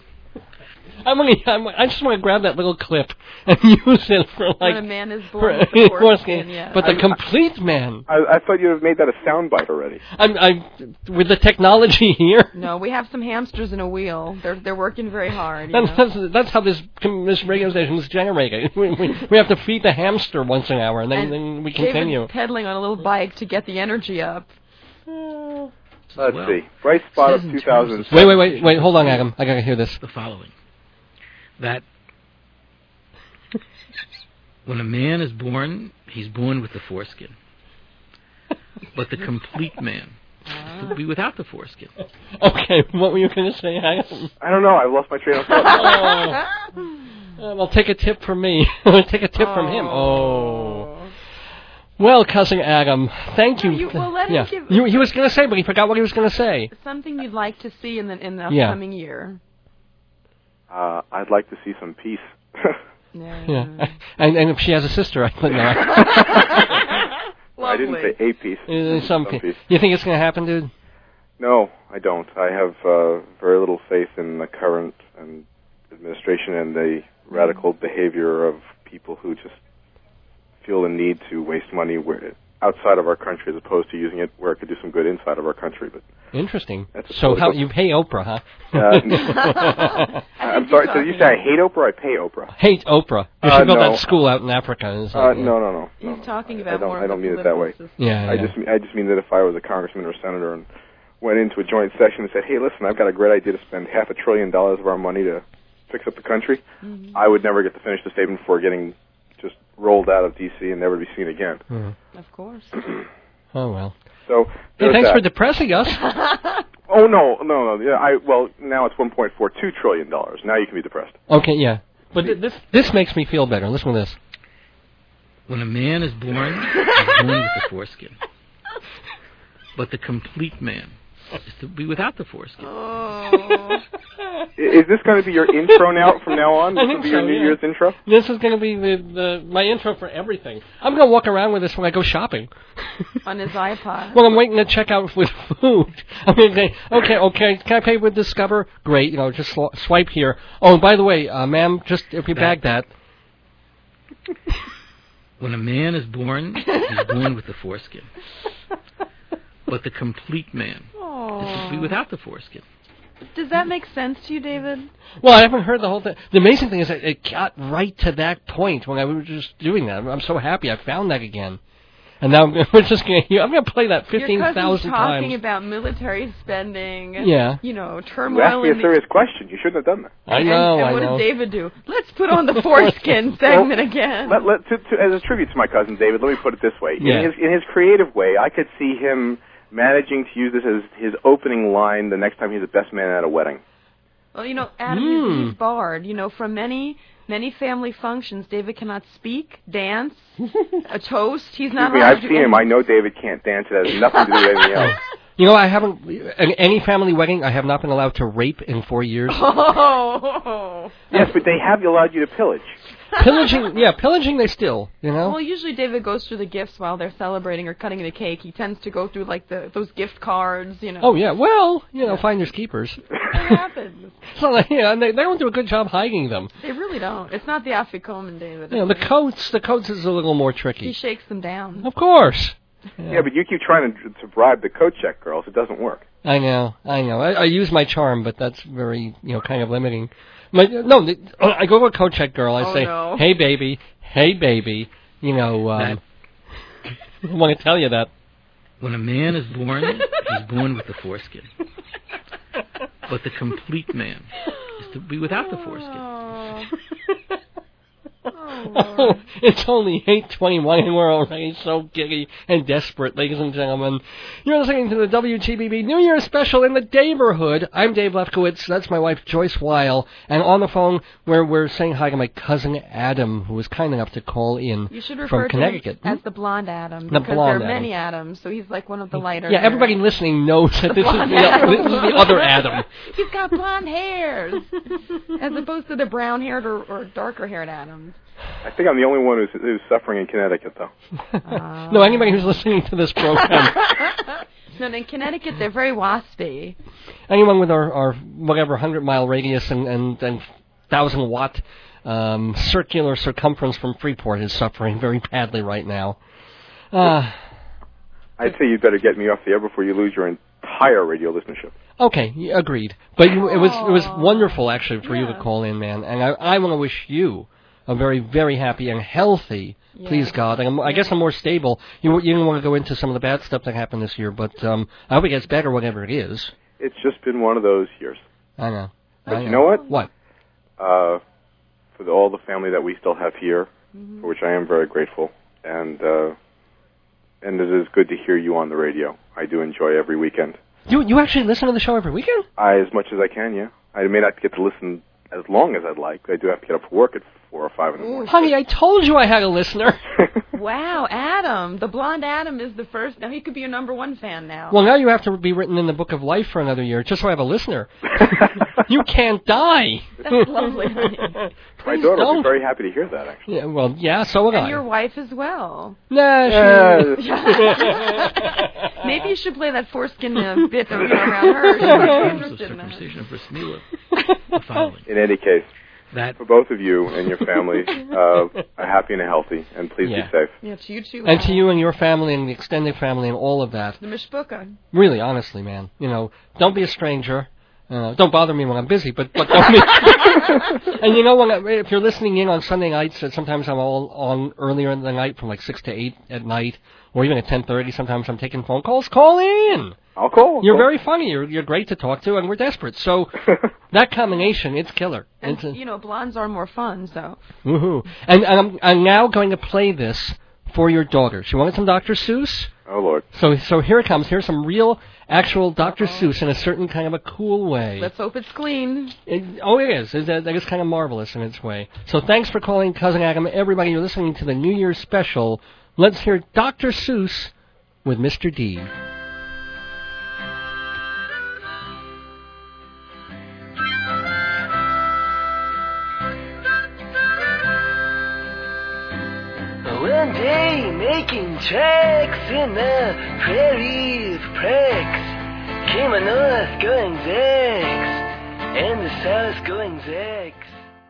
I just want to grab that little clip and use it for like. When a man is born with the foreskin, yeah. But the complete man. I thought you had made that a soundbite already. With the technology here. No, we have some hamsters in a wheel. They're working very hard. That's how this radio station is generated. We have to feed the hamster once an hour, and then we continue. David's pedaling on a little bike to get the energy up. Let's see. Bright spot of 2000. Wait. Hold on, Adam. I gotta hear this. The following. That when a man is born, he's born with the foreskin. But the complete man will be without the foreskin. Okay, what were you going to say, Adam? I don't know. I've lost my train of thought. Well, take a tip from me. Take a tip from him. Oh. Well, Cousin Adam, thank you. Let him give... He was going to say, but he forgot what he was going to say. Something you'd like to see in the upcoming year. I'd like to see some peace. Yeah. And if she has a sister, I don't know. I didn't say a piece. Some piece. You think it's going to happen, dude? No, I don't. I have very little faith in the current administration and the radical behavior of people who just feel the need to waste money outside of our country as opposed to using it where it could do some good inside of our country. But interesting. So how you pay Oprah, huh? I'm sorry. Did you say I hate Oprah or I pay Oprah? Hate Oprah. You should build that school out in Africa. No. He's talking about more. I don't mean it that way. Yeah. I just mean that if I was a congressman or a senator and went into a joint session and said, "Hey, listen, I've got a great idea to spend $500 billion of our money to fix up the country," I would never get to finish the statement before getting just rolled out of D.C. and never be seen again. Of course. Oh, well. So, hey, thanks for depressing us. Oh, no. Yeah, now it's $1.42 trillion. Now you can be depressed. Okay, yeah. But this makes me feel better. Listen to this. When a man is born, he's born with the foreskin. But the complete man is to be without the foreskin. Oh. Is this going to be your intro now from now on? This will be your New Year's intro? This is going to be my intro for everything. I'm going to walk around with this when I go shopping. On his iPod. Well, I'm waiting to check out with food. I'm going to say, okay, can I pay with Discover? Great, just swipe here. Oh, and by the way, ma'am, just if you bag that. When a man is born, he's born with the foreskin. But the complete man is to be without the foreskin. Does that make sense to you, David? Well, I haven't heard the whole thing. The amazing thing is that it got right to that point when I was just doing that. I'm so happy I found that again. And now I'm going to play that 15,000 times. You're talking about military spending. Yeah. Turmoil. You asked me a serious question. You shouldn't have done that. I know. And what did David do? Let's put on the foreskin segment again. As a tribute to my cousin David, let me put it this way. Yeah. In his creative way, I could see him managing to use this as his opening line the next time he's the best man at a wedding. Well, Adam, he's barred. From many family functions, David cannot speak, dance, a toast. He's not allowed to do I've seen him. I know David can't dance. It has nothing to do with anything else. I haven't, in any family wedding, I have not been allowed to rape in 4 years. Oh. Yes, but they have allowed you to pillage. Pillaging they still, Well, usually David goes through the gifts while they're celebrating or cutting the cake. He tends to go through, those gift cards, Oh, yeah. Well, finders keepers. It happens. So, and they don't do a good job hiding them. They really don't. It's not the afikoman, David. The coats is a little more tricky. He shakes them down. Of course. Yeah, but you keep trying to bribe the coat check girls. It doesn't work. I know. I use my charm, but that's very, kind of limiting. I go to a coat check girl. I say, no. Hey, baby. I want to tell you that. When a man is born, he's born with the foreskin. But the complete man is to be without the foreskin. Oh, it's only 8:21 and we're already so giddy and desperate, ladies and gentlemen. You're listening to the WGBB New Year's special in the neighborhood. I'm Dave Lefkowitz. That's my wife, Joyce Weil. And on the phone, we're saying hi to my cousin Adam, who was kind enough to call in you should refer from to Connecticut. Him as the blonde Adam. The because blonde there are Adam. many Adams, so he's like one of the lighter. Yeah, everybody listening knows that this is the other Adam. He's got blonde hairs, as opposed to the brown-haired or darker-haired Adams. I think I'm the only one who's suffering in Connecticut, though. No, anybody who's listening to this program. No, in Connecticut, they're very waspy. Anyone with our whatever 100-mile radius and 1,000-watt circular circumference from Freeport is suffering very badly right now. I'd say you'd better get me off the air before you lose your entire radio listenership. Okay, agreed. But it was wonderful, actually, for you to call in, man. And I want to wish you a very, very happy and healthy, please God. And I guess I'm more stable. You didn't want to go into some of the bad stuff that happened this year, but I hope it gets better, whatever it is. It's just been one of those years. I know. But you know what? What? For all the family that we still have here, for which I am very grateful, and it is good to hear you on the radio. I do enjoy every weekend. You actually listen to the show every weekend? As much as I can, yeah. I may not get to listen as long as I'd like. I do have to get up for work at 4 or 5 in the morning. Honey, I told you I had a listener. Wow, Adam. The blonde Adam is the first. Now he could be your number one fan now. Well, now you have to be written in the Book of Life for another year, just so I have a listener. You can't die. That's lovely, honey. My daughter will be very happy to hear that, actually. Yeah, well, yeah, so would I. And your wife as well. Nah, Maybe you should play that foreskin bit around her. She's interested in that. Circumcision for Sneela. The following. In any case, that for both of you and your families, are happy and healthy, and please be safe. Yeah, to you too. And to you and your family and the extended family and all of that. The mishpucha. Really, honestly, man. Don't be a stranger. Don't bother me when I'm busy, but don't be. And if you're listening in on Sunday nights, sometimes I'm all on earlier in the night from like 6 to 8 at night, or even at 10:30. Sometimes I'm taking phone calls. Call in. I'll call. You're very funny. You're great to talk to, and we're desperate. So that combination, it's killer. And blondes are more fun, so. Woohoo! And I'm now going to play this for your daughter. She wanted some Dr. Seuss. Oh Lord. So here it comes. Here's some real, actual Dr. Seuss in a certain kind of a cool way. Let's hope it's clean. It is. That is kind of marvelous in its way. So thanks for calling, Cousin Adam. Everybody, you're listening to the New Year's special. Let's hear Dr. Seuss with Mr. D. One day making tracks in the prairie of pricks, came a north going zags, and the south going zags.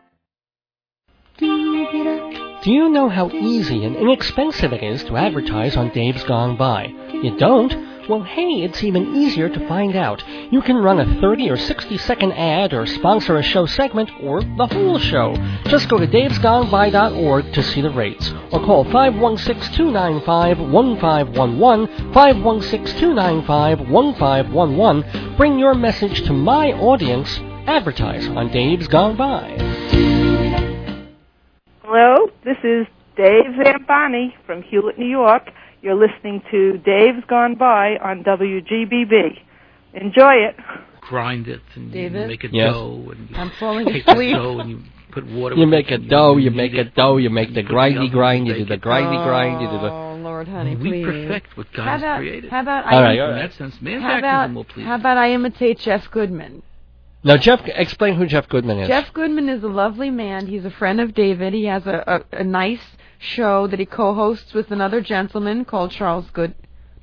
Do you know how easy and inexpensive it is to advertise on Dave's Gone By? You don't? Well, hey, it's even easier to find out. You can run a 30 or 60-second ad or sponsor a show segment or the whole show. Just go to davesgoneby.org to see the rates. Or call 516-295-1511, 516-295-1511. Bring your message to my audience. Advertise on Dave's Gone By. Hello, this is Dave Zamboni from Hewlett, New York. You're listening to Dave's Gone By on WGBB. Enjoy it. Grind it and David? you make a Yes. dough. And you I'm falling take asleep. the dough and you put water. You with make it a and dough, you knead make a it, dough, you make and the put it in the grindy oven grind, and you do bake the it. grindy grind, you do the... Oh, Lord, honey, We please. perfect what God has created. How about All right. In that sense, how manufacturism will please. about I imitate Jeff Goodman? Now, Jeff, explain who Jeff Goodman is. Jeff Goodman is a lovely man. He's a friend of David. He has a nice show that he co-hosts with another gentleman called Charles Gross.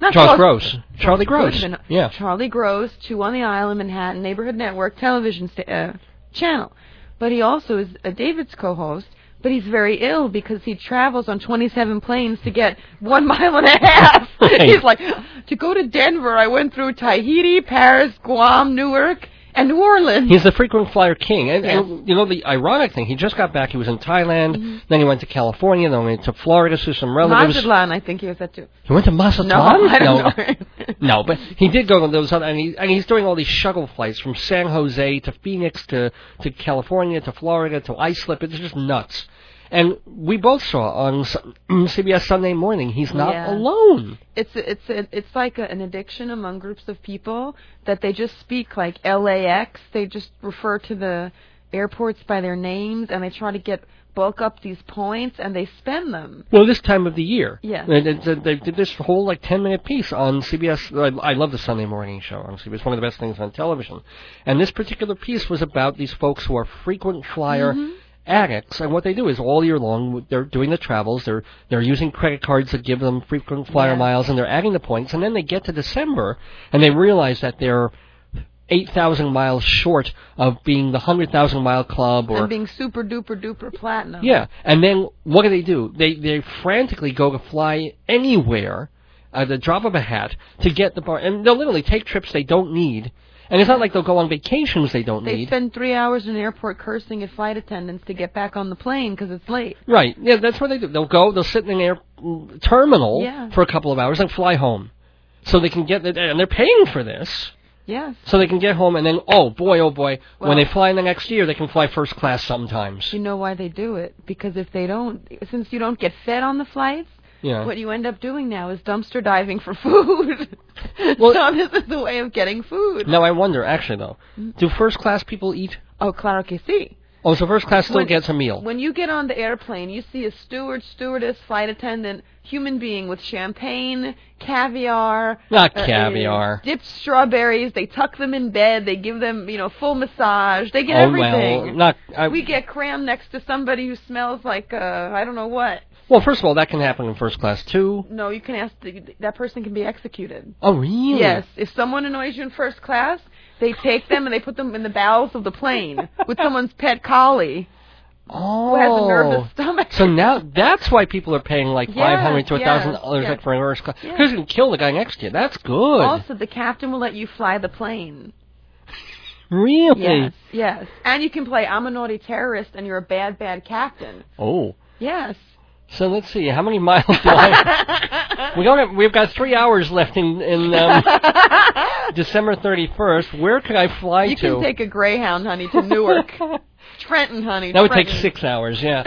Charlie Gross. Goodman. Yeah. Charlie Gross, 2 on the Isle in Manhattan, Neighborhood Network television channel. But he also is David's co-host, but he's very ill because he travels on 27 planes to get 1.5 miles. Right. He's like, to go to Denver, I went through Tahiti, Paris, Guam, Newark, and New Orleans. He's the frequent flyer king. And the ironic thing, he just got back. He was in Thailand, then he went to California, then went to Florida to see some relatives. Mazatlan, I think he was at too. He went to Mazatlan? No, I don't know. No, but he did go to those other, and he's doing all these shuttle flights from San Jose to Phoenix to California to Florida to Islip. It's just nuts. And we both saw on CBS Sunday Morning, he's not alone. It's like an addiction among groups of people that they just speak like LAX. They just refer to the airports by their names, and they try to bulk up these points, and they spend them. Well, this time of the year. Yeah. They did this whole 10-minute piece on CBS. I love the Sunday Morning show on CBS. It's one of the best things on television. And this particular piece was about these folks who are frequent flyer addicts, and what they do is all year long they're doing the travels, they're using credit cards that give them frequent flyer miles, and they're adding the points, and then they get to December and they realize that they're 8,000 miles short of being the 100,000 mile club, or and being super duper duper platinum. Yeah, and then what do? They frantically go to fly anywhere at the drop of a hat to get the bar, and they'll literally take trips they don't need. And it's not like they'll go on vacations they don't need. They spend 3 hours in an airport cursing at flight attendants to get back on the plane because it's late. Right. Yeah, that's what they do. They'll sit in an air terminal for a couple of hours and fly home. So they can get, and they're paying for this. Yes. So they can get home and then, oh boy, when they fly in the next year, they can fly first class sometimes. You know why they do it? Because if they don't, since you don't get fed on the flights, what you end up doing now is dumpster diving for food. Well, so this is the way of getting food. Now I wonder, actually though, do first class people eat? Oh, claro que sí. Oh, so first class still gets a meal. When you get on the airplane, you see a steward, stewardess, flight attendant, human being with champagne, caviar. Not caviar. Dipped strawberries. They tuck them in bed. They give them, full massage. They get everything. Well, we get crammed next to somebody who smells like, I don't know what. Well, first of all, that can happen in first class, too. No, you can ask, that person can be executed. Oh, really? Yes. If someone annoys you in first class, they take them and they put them in the bowels of the plane with someone's pet collie. Oh. Who has a nervous stomach. So now that's why people are paying like $500 to $1,000 yes. for first class. Because you can kill the guy next to you. That's good. Also, the captain will let you fly the plane. Really? Yes. And you can play I'm a naughty terrorist and you're a bad, bad captain. Oh. Yes. So let's see, how many miles do I... We've got 3 hours left in December 31st. Where could I fly to? You can take a Greyhound, honey, to Newark. Trenton, honey. That would take 6 hours, yeah.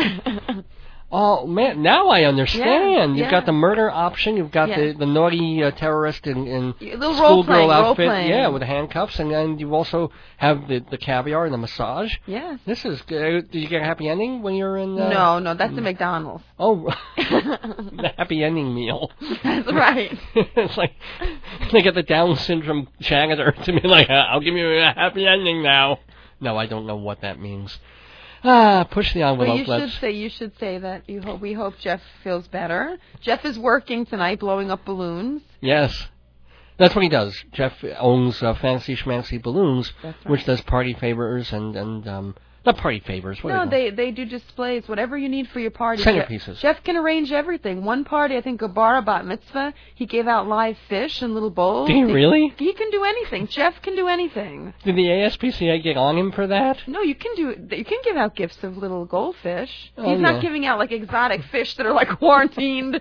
Oh, man, now I understand. You've got the murder option. You've got the naughty terrorist in schoolgirl outfit. Yeah, with the handcuffs. And then you also have the caviar and the massage. Yes. This is good. Did you get a happy ending when you're in... No, that's the McDonald's. Oh, the happy ending meal. That's right. It's like they get the Down syndrome janitor to be like, I'll give you a happy ending now. No, I don't know what that means. Push the envelope. But you should say that we hope Jeff feels better. Jeff is working tonight, blowing up balloons. Yes, that's what he does. Jeff owns Fancy Schmancy Balloons, which does party favors and not party favors. No, they do displays, whatever you need for your party. Centerpieces. Jeff can arrange everything. One party, I think, a bar bat mitzvah, he gave out live fish in little bowls. Did he really? He can do anything. Jeff can do anything. Did the ASPCA get on him for that? No, you can give out gifts of little goldfish. He's not giving out like exotic fish that are like quarantined.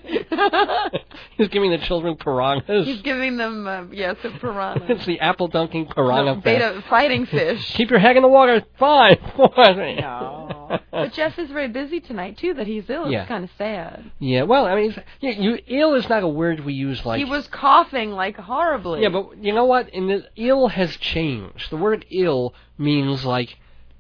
He's giving the children piranhas. He's giving them some piranhas. It's the apple dunking piranha beta fighting fish. Keep your head in the water. 5, 4. No. But Jeff is very busy tonight, too, that he's ill. It's kind of sad. Yeah, well, I mean, ill is not a word we use like... He was coughing, like, horribly. Yeah, but you know what? Ill has changed. The word ill means, like,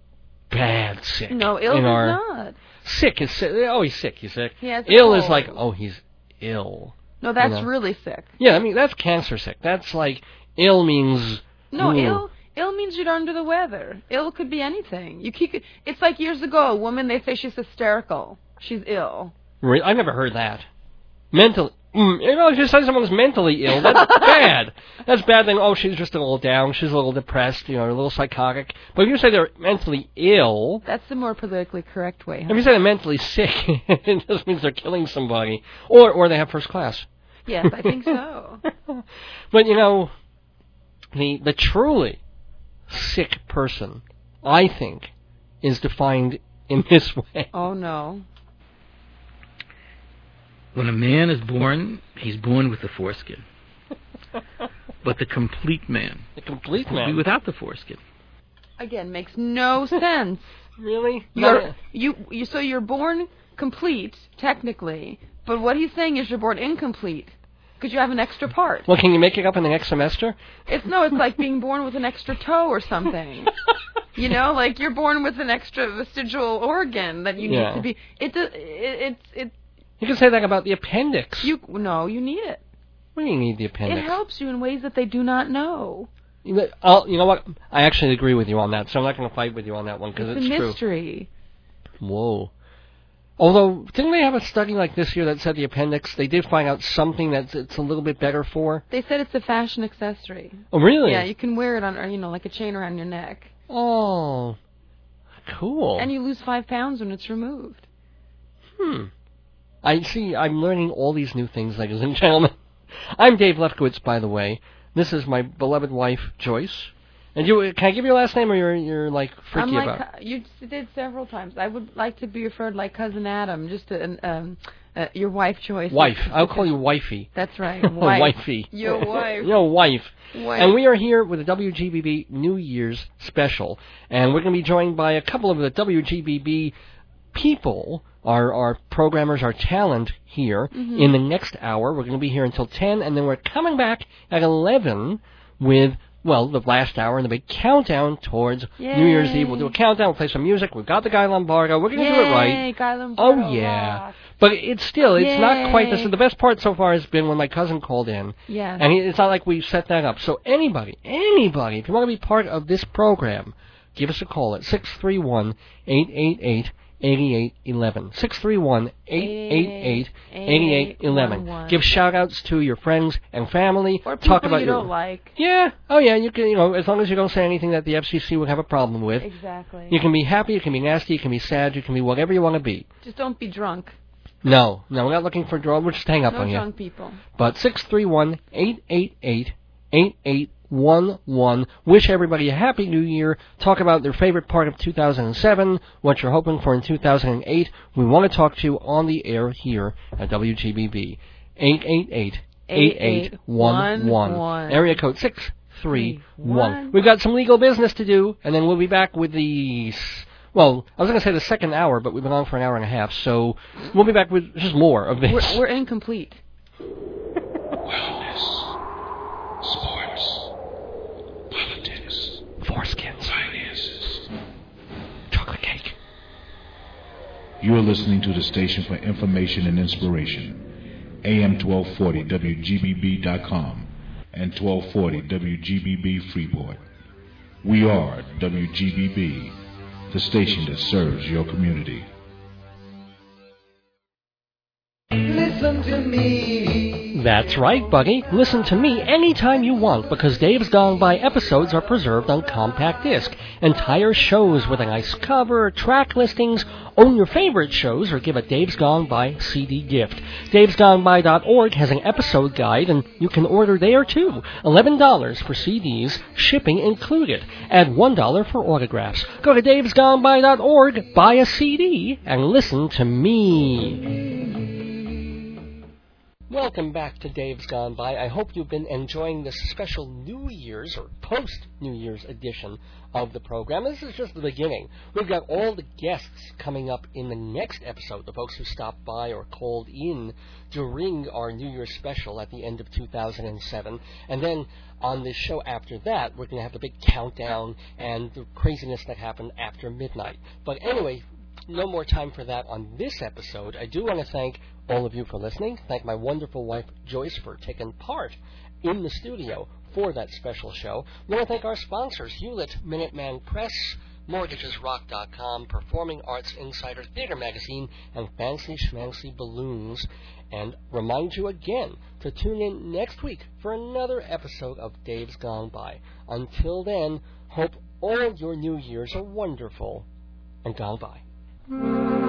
bad sick. No, ill is not. Sick is sick. Oh, he's sick, he's sick. Ill is like, oh, he's ill. No, that's really sick. Yeah, I mean, that's cancer sick. That's like, ill means... No, Ill means you're under the weather. Ill could be anything. It's like years ago, a woman, they say she's hysterical. She's ill. Really? I never heard that. Mentally. If you say someone's mentally ill, that's bad. That's bad then, she's just a little down, she's a little depressed, a little psychotic. But if you say they're mentally ill... That's the more politically correct way. If you say they're mentally sick, it just means they're killing somebody. Or they have first class. Yes, I think so. But, the truly... sick person, I think, is defined in this way. Oh, no. When a man is born, he's born with the foreskin. But the complete man... The complete man? ...will be without the foreskin. Again, makes no sense. Really? So you're born complete, technically, but what he's saying is you're born incomplete. Because you have an extra part. Well, can you make it up in the next semester? It's like being born with an extra toe or something. Like you're born with an extra vestigial organ that you need to be. You can say that about the appendix. You need it. What do you need the appendix? It helps you in ways that they do not know. You know what? I actually agree with you on that, so I'm not going to fight with you on that one because it's true. It's a mystery. Whoa. Although, didn't they have a study like this year that said the appendix, they did find out something that it's a little bit better for? They said it's a fashion accessory. Oh, really? Yeah, you can wear it on, like a chain around your neck. Oh, cool. And you lose 5 pounds when it's removed. I see, I'm learning all these new things, ladies and gentlemen. I'm Dave Lefkowitz, by the way. This is my beloved wife, Joyce. And can I give your last name, or you're like freaky about it? You did several times. I would like to be referred like Cousin Adam, just your wife, Joyce. Wife. I'll call you wifey. That's right. Wifey. Your wife. Your wife. And we are here with the WGBB New Year's special, and we're going to be joined by a couple of the WGBB people, our programmers, our talent here in the next hour. We're going to be here until 10, and then we're coming back at 11 with well, the last hour and the big countdown towards New Year's Eve. We'll do a countdown, we'll play some music. We've got the Guy Lombardo. We're going to do it right. Yay, Guy Lombardo. Oh, yeah. But it's not quite this. The best part so far has been when my cousin called in. Yeah. And it's not like we set that up. So anybody, if you want to be part of this program, give us a call at 631-888-8811. 631-888-8811. Give shout-outs to your friends and family. Or people talk about you don't like. Yeah. Oh, yeah. You can, as long as you don't say anything that the FCC would have a problem with. Exactly. You can be happy, you can be nasty, you can be sad, you can be whatever you want to be. Just don't be drunk. No, we're not looking for drunk. We'll just hang up on you. No drunk people. But 631-888-8811. Wish everybody a happy New Year. Talk about their favorite part of 2007, what you're hoping for in 2008. We want to talk to you on the air here at WGBB. 888-8811. Area code 631. We've got some legal business to do, and then we'll be back with the... Well, I was going to say the second hour, but we've been on for an hour and a half, so we'll be back with just more of this. We're incomplete. Wellness, sports, politics, foreskins, finances, chocolate cake. You are listening to the station for information and inspiration, AM 1240 WGBB.com and 1240 WGBB Freeport. We are WGBB, the station that serves your community. Listen to me. That's right, Buggy. Listen to me anytime you want, because Dave's Gone By episodes are preserved on compact disc. Entire shows with a nice cover, track listings, own your favorite shows, or give a Dave's Gone By CD gift. Dave'sGoneBy.org has an episode guide, and you can order there too. $11 for CDs, shipping included. Add $1 for autographs. Go to Dave'sGoneBy.org, buy a CD, and listen to me. Welcome back to Dave's Gone By. I hope you've been enjoying this special New Year's or post-New Year's edition of the program. This is just the beginning. We've got all the guests coming up in the next episode, the folks who stopped by or called in during our New Year's special at the end of 2007. And then on this show after that, we're going to have the big countdown and the craziness that happened after midnight. But anyway, no more time for that on this episode. I do want to thank all of you for listening. Thank my wonderful wife, Joyce, for taking part in the studio for that special show. I want to thank our sponsors, Hewlett, Minuteman Press, MortgagesRock.com, Performing Arts Insider, Theater Magazine, and Fancy Schmancy Balloons. And remind you again to tune in next week for another episode of Dave's Gone By. Until then, hope all your New Years are wonderful and gone by.